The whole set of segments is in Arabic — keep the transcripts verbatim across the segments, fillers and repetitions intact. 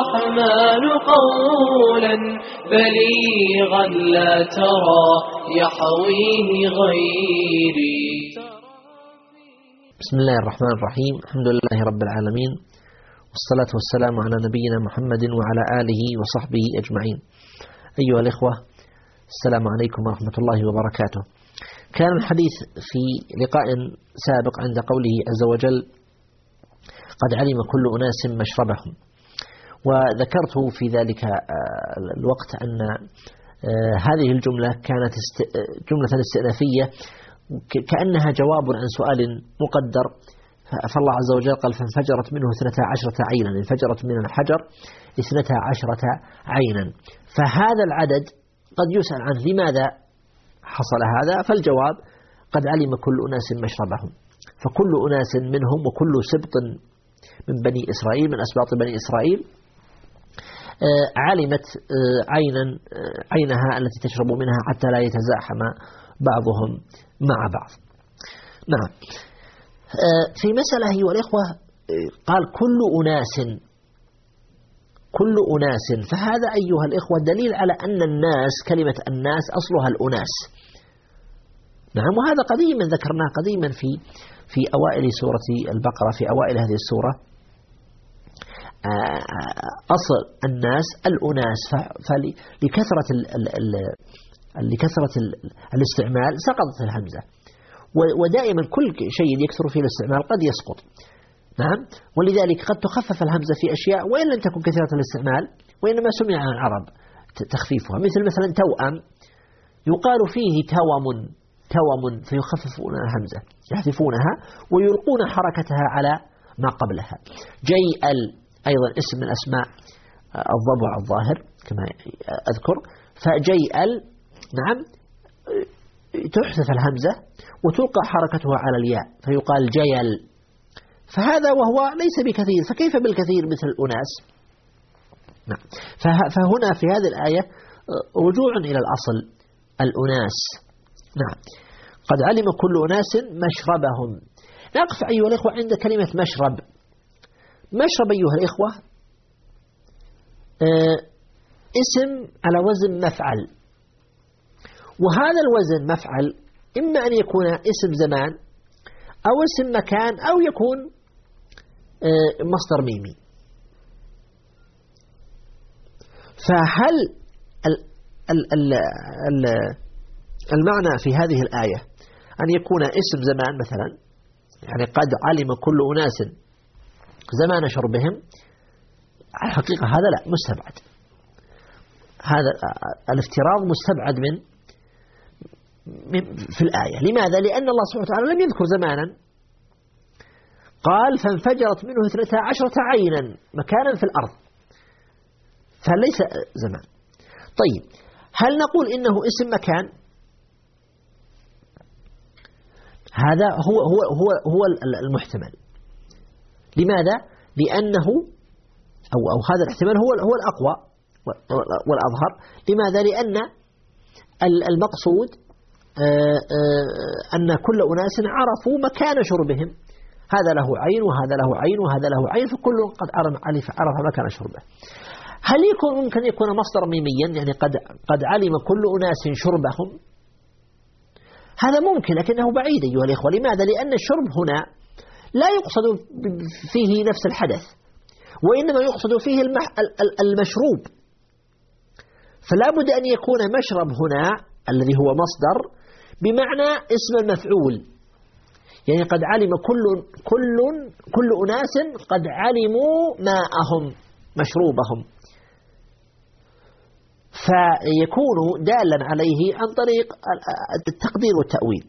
الرحمن قولا بليغا لا ترى يحويه غيري. بسم الله الرحمن الرحيم. الحمد لله رب العالمين، والصلاة والسلام على نبينا محمد وعلى آله وصحبه أجمعين. أيها الإخوة، السلام عليكم ورحمة الله وبركاته. كان الحديث في لقاء سابق عند قوله عز وجل: قد علم كل أناس مشربهم. وذكرت في ذلك الوقت أن هذه الجملة كانت جملة استئنافية كأنها جواب عن سؤال مقدر. فالله عز وجل قال: فانفجرت منه اثنتا عشرة عينا، انفجرت من الحجر اثنتا عشرة عينا. فهذا العدد قد يسأل عنه لماذا حصل هذا، فالجواب: قد علم كل أناس مشربهم. فكل أناس منهم وكل سبط من بني إسرائيل، من أسباط بني إسرائيل، علمت عينا عينها التي تشرب منها حتى لا يتزاحم بعضهم مع بعض. نعم. في مسألة أيها الإخوة، قال كل أناس كل أناس، فهذا أيها الإخوة دليل على أن الناس، كلمة الناس أصلها الأناس. نعم. وهذا قديما ذكرناه قديما في في أوائل سورة البقرة، في أوائل هذه السورة. أصل الناس الأناس، فلكثرة لكثرة الاستعمال سقطت الهمزة، ودائما كل شيء يكثر فيه الاستعمال قد يسقط. نعم. ولذلك قد تخفف الهمزة في أشياء وإن لم تكن كثيرة الاستعمال، وإنما سمع عن العرب تخفيفها، مثل مثلا توأم، يقال فيه توم توم فيخففون الهمزة، يحذفونها ويلقون حركتها على ما قبلها. جيئل أيضا اسم من أسماء الضبع الظاهر كما أذكر، فجيئل نعم تحذف الهمزة وتلقى حركتها على الياء فيقال جيل. فهذا وهو ليس بكثير، فكيف بالكثير مثل الأناس؟ نعم. فهنا في هذه الآية رجوع إلى الأصل الأناس. نعم. قد علم كل أناس مشربهم. نقف أيها الإخوة عند كلمة مشرب. مشرب أيها الإخوة اسم على وزن مفعل، وهذا الوزن مفعل إما أن يكون اسم زمان أو اسم مكان أو يكون مصدر ميمي. فهل المعنى في هذه الآية أن يكون اسم زمان مثلا، يعني قد علم كل أناس زمان شربهم؟ الحقيقة هذا لا، مستبعد. هذا الافتراض مستبعد من في الآية. لماذا؟ لأن الله سبحانه وتعالى لم يذكر زمانا، قال فانفجرت منه اثنتا عشرة عينا مكانا في الأرض، فليس زمان. طيب، هل نقول إنه اسم مكان؟ هذا هو هو هو هو المحتمل. لماذا؟ لأنه أو أو هذا الاحتمال هو هو الأقوى والأظهر. لماذا؟ لأن المقصود أن كل أناس عرفوا مكان شربهم، هذا له عين وهذا له عين وهذا له عين، فكل قد عرف عرف مكان شربه. هل يكون ممكن يكون مصدر ميميا، يعني قد قد علم كل أناس شربهم؟ هذا ممكن، لكنه بعيد أيها الإخوة. لماذا؟ لأن الشرب هنا لا يقصد فيه نفس الحدث، وإنما يقصد فيه المشروب. فلا بد أن يكون مشرب هنا الذي هو مصدر بمعنى اسم المفعول، يعني قد علم كل كل كل أناس قد علموا ماءهم مشروبهم، فيكون دالا عليه عن طريق التقدير والتأويل.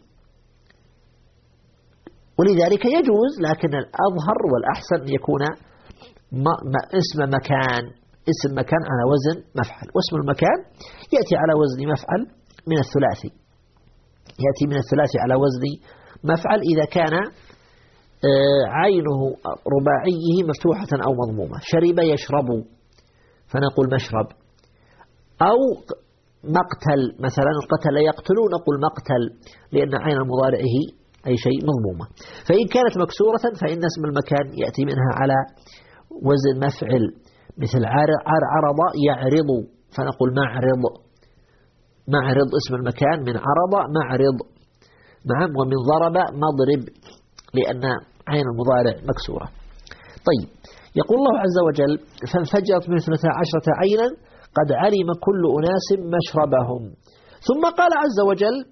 ولذلك يجوز، لكن الأظهر والأحسن أن يكون اسم مكان اسم مكان على وزن مفعل. واسم المكان يأتي على وزن مفعل من الثلاثي، يأتي من الثلاثي على وزن مفعل إذا كان عينه رباعيه مفتوحة أو مضمومة. شرب يشرب فنقول مشرب، أو مقتل مثلا، قتل يقتل نقول مقتل، لأن عين مضارعه أي شيء مضمومة. فإن كانت مكسورة فإن اسم المكان يأتي منها على وزن مفعل مثل عرض يعرض، فنقول معرض. معرض اسم المكان، من عرض معرض. نعم. ومن ضرب مضرب، لأن عين المضارع مكسورة. طيب، يقول الله عز وجل فانفجرت من اثنتا عشرة عينا قد علم كل أناس مشربهم. ثم قال عز وجل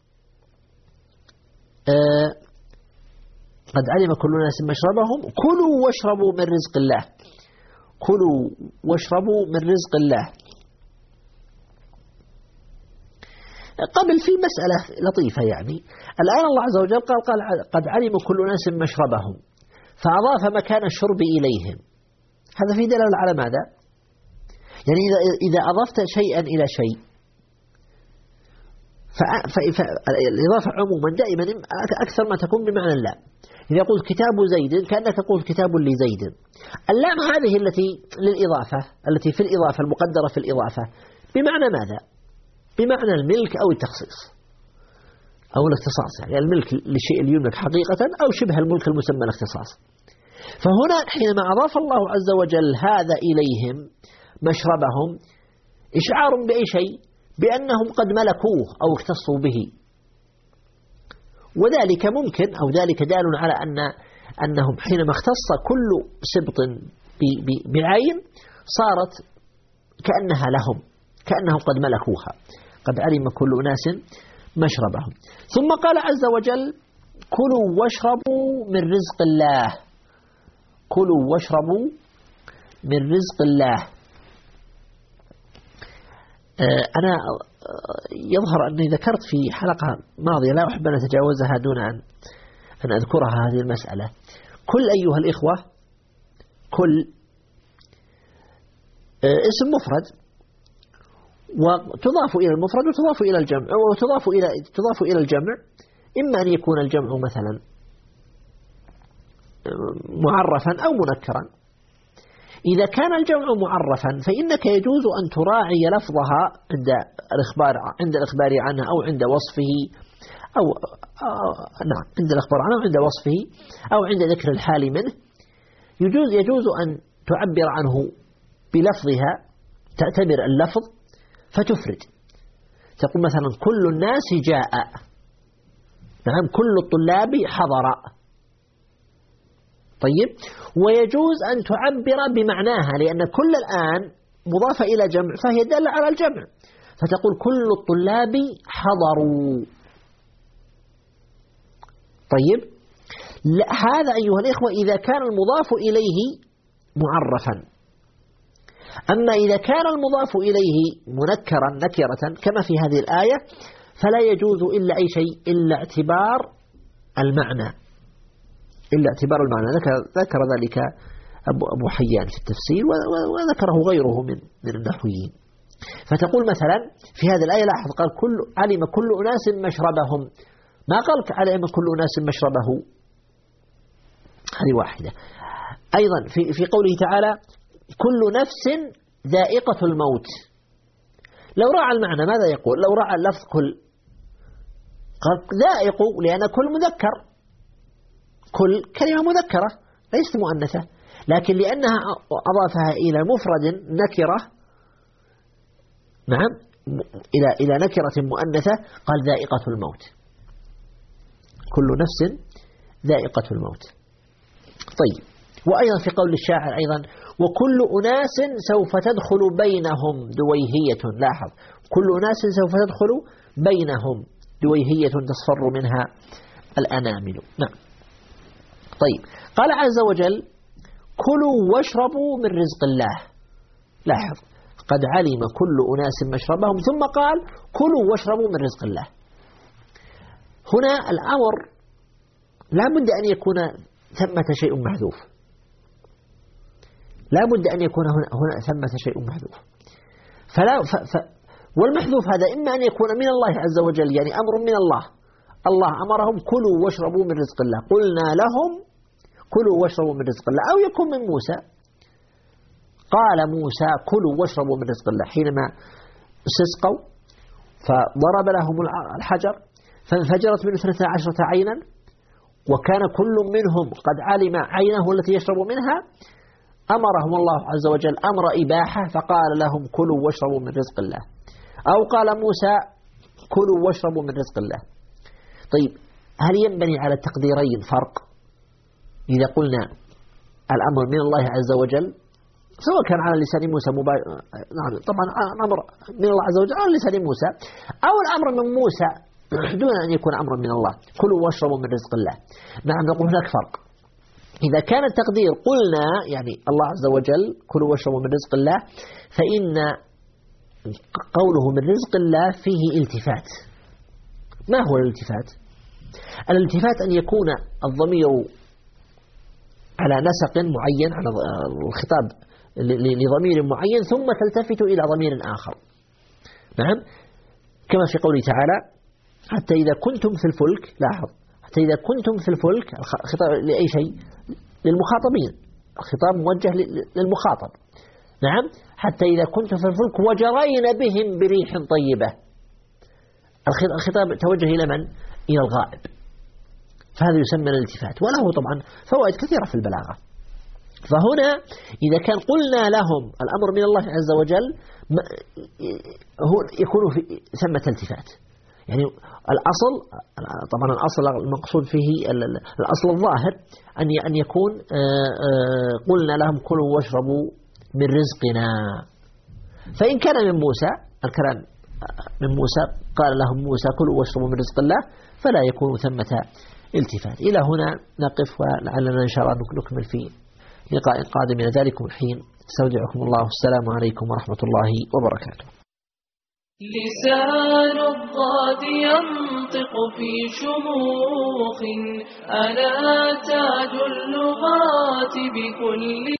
آه قد علم كل أناس مشربهم كلوا واشربوا من رزق الله. كلوا واشربوا من رزق الله. قبل في مسألة لطيفة، يعني الآن الله عز وجل قال, قال قد علم كل أناس مشربهم، فأضاف مكان الشرب إليهم. هذا في دلالة على ماذا؟ يعني إذا, إذا أضفت شيئا إلى شيء، فالإضافة عموما دائما أكثر ما تكون بمعنى اللام. إذا قلت كتاب زيد كأنك تقول كتاب لزيد. اللام هذه التي للإضافة، التي في الإضافة المقدرة في الإضافة، بمعنى ماذا؟ بمعنى الملك أو التخصيص أو الاختصاص، يعني الملك للشيء اللي يملك حقيقة أو شبه الملك المسمى الاختصاص. فهنا حينما أضاف الله عز وجل هذا إليهم مشربهم، إشعار بأي شيء؟ بأنهم قد ملكوه أو اختصوا به. وذلك ممكن أو ذلك دال على أن أنهم حينما اختص كل سبط بعين صارت كأنها لهم، كأنهم قد ملكوها. قد علم كل أناس مشربهم. ثم قال عز وجل كلوا واشربوا من رزق الله. كلوا واشربوا من رزق الله. أنا يظهر أني ذكرت في حلقة ماضية لا أحب أن أتجاوزها دون أن أن أذكرها هذه المسألة. كل أيها الإخوة، كل اسم مفرد وتضاف إلى المفرد وتضاف إلى الجمع وتضاف إلى تضاف إلى الجمع، إما أن يكون الجمع مثلا معرفا أو منكرا. إذا كان الجمع معرفا فإنك يجوز أن تراعي لفظها عند الإخبار عند الإخبار عنه أو عند وصفه أو, أو نعم عند الإخبار عنه أو عند وصفه أو عند ذكر الحال منه. يجوز يجوز أن تعبر عنه بلفظها، تعتبر اللفظ فتفرد، تقول مثلا كل الناس جاء، نعم كل الطلاب حضر. طيب، ويجوز أن تعبر بمعناها، لأن كل الآن مضافة إلى جمع فهي دالة على الجمع، فتقول كل الطلاب حضروا. طيب، هذا أيها الإخوة إذا كان المضاف إليه معرفا. أما إذا كان المضاف إليه منكرا نكرة كما في هذه الآية فلا يجوز إلا أي شيء إلا اعتبار المعنى، إلا اعتبار المعنى. ذكر, ذكر ذلك أبو, أبو حيان في التفسير وذكره غيره من, من النحويين. فتقول مثلا في هذه الآية لاحظ قال كل علم كل أناس مشربهم، ما قال علم كل أناس مشربه. هذه واحدة. أيضا في, في قوله تعالى كل نفس ذائقة الموت، لو راعى المعنى ماذا يقول؟ لو راعى اللفظ كل قال ذائق، لأن كل مذكر، كل كلمة مذكرة ليست مؤنثة، لكن لأنها أضافها إلى مفرد نكرة، نعم إلى إلى نكرة مؤنثة قال ذائقة الموت. كل نفس ذائقة الموت. طيب، وأيضا في قول الشاعر أيضا وكل أناس سوف تدخل بينهم دويهية. لاحظ كل أناس سوف تدخل بينهم دويهية تصفر منها الأنامل. نعم. طيب، قال عز وجل كلوا واشربوا من رزق الله. لاحظ قد علم كل أناس مشربهم، ثم قال كلوا واشربوا من رزق الله. هنا الأمر لا بد أن يكون ثمة شيء محذوف، لا بد أن يكون هنا, هنا ثمة شيء محذوف. فلا ف ف والمحذوف هذا إما أن يكون من الله عز وجل، يعني أمر من الله، الله أمرهم كلوا واشربوا من رزق الله، قلنا لهم كلوا واشربوا من رزق الله، أو يكون من موسى، قال موسى كلوا واشربوا من رزق الله حينما استسقوا فضرب لهم الحجر فانفجرت من اثنتا عشرة عينا وكان كل منهم قد علم عينه التي يشرب منها. أمرهم الله عز وجل أمر إباحة فقال لهم كلوا واشربوا من رزق الله، أو قال موسى كلوا واشربوا من رزق الله. طيب هل ينبني على التقديرين فرق إذا قلنا الأمر من الله عز وجل سواء كان على لسان موسى مبا... نعم طبعا الأمر من الله عز وجل على لسان موسى، أو الأمر من موسى دون أن يكون أمر من الله كلوا واشربوا من رزق الله؟ نعم نقول هناك فرق. إذا كان التقدير قلنا يعني الله عز وجل كلوا واشربوا من رزق الله، فإن قوله من رزق الله فيه التفات. ما هو الالتفات؟ الالتفات أن يكون الضمير على نسق معين، على الخطاب لضمير معين، ثم تلتفت إلى ضمير آخر. نعم كما في قوله تعالى حتى إذا كنتم في الفلك، لاحظ حتى إذا كنتم في الفلك، الخطاب لأي شيء؟ للمخاطبين، الخطاب موجه للمخاطب. نعم حتى إذا كنتم في الفلك وجرين بهم بريح طيبة، الخطاب توجه إلى من؟ إلى الغائب، فهذا يسمى الالتفات، وله طبعا فوائد كثيرة في البلاغة. فهنا إذا كان قلنا لهم الأمر من الله عز وجل هو يكون في ثمة التفات، يعني الأصل طبعا الأصل المقصود فيه الأصل الظاهر أن أن يكون قلنا لهم كلوا واشربوا من رزقنا. فإن كان من موسى، الكلام من موسى قال لهم موسى كلوا واشربوا من رزق الله، فلا يكون ثمة التفات. إلى هنا نقف، ولعلنا إن شاء الله نكمل في لقاء قادم. إلى ذلكم الحين استودعكم الله، السلام عليكم ورحمة الله وبركاته. لسان الضاد ينطق في شموخ، أنا تاج اللغات بكل